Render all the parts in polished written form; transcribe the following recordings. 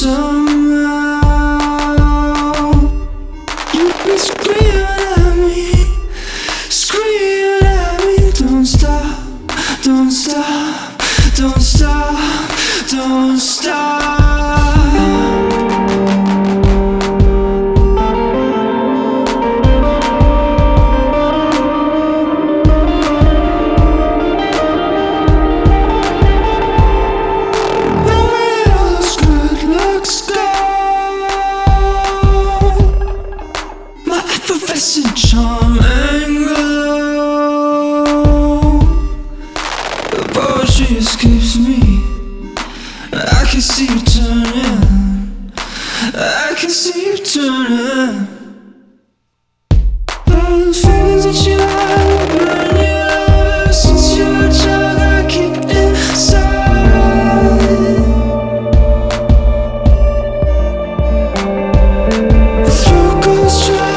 somehow. You've been screaming at me. Don't stop, don't stop, don't stop, don't stop. Effervescent charm and glow. The poetry escapes me. I can see you turning. I can see you turning. All those feelings that you have burn you ever since you were a child. I keep inside. The throat goes dry.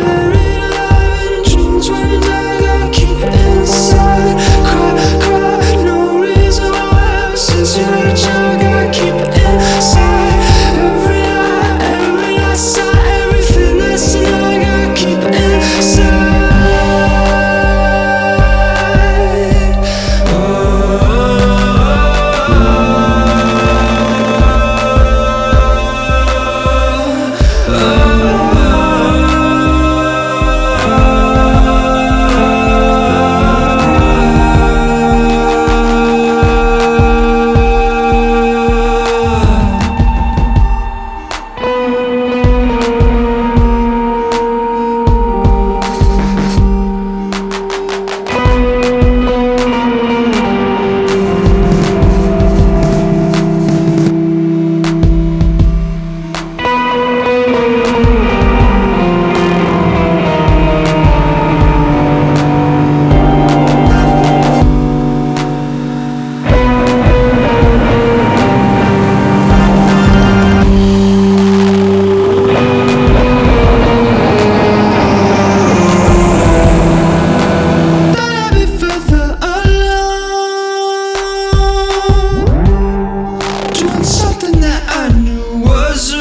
Something that I knew was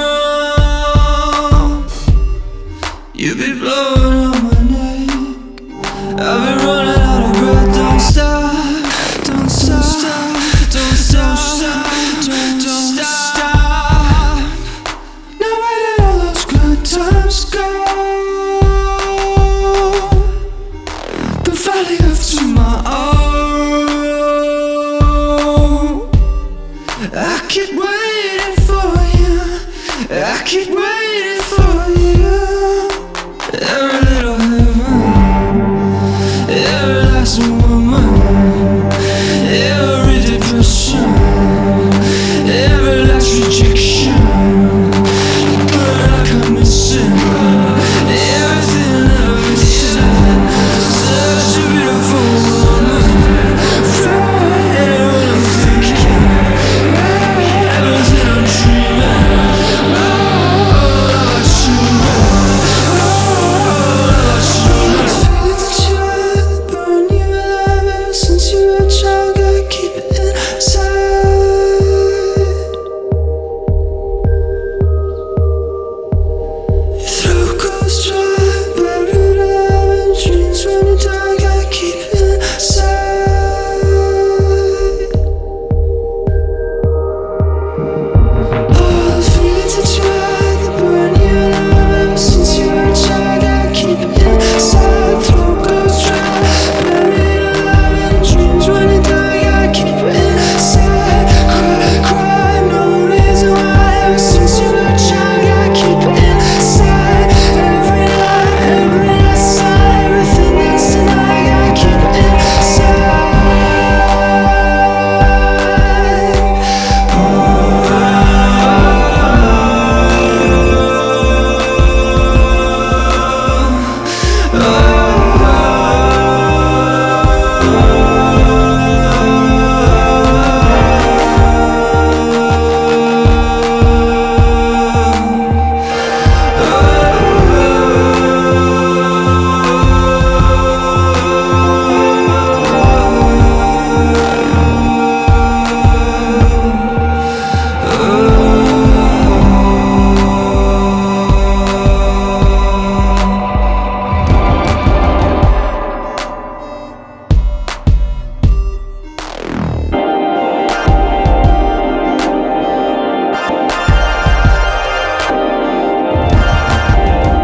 wrong. You be blowing on my neck. I've been running out of breath. Don't stop, don't stop, don't stop, don't stop. Now where did all those good times go? The valley of tomorrow. I keep waiting for you. I keep waiting for you.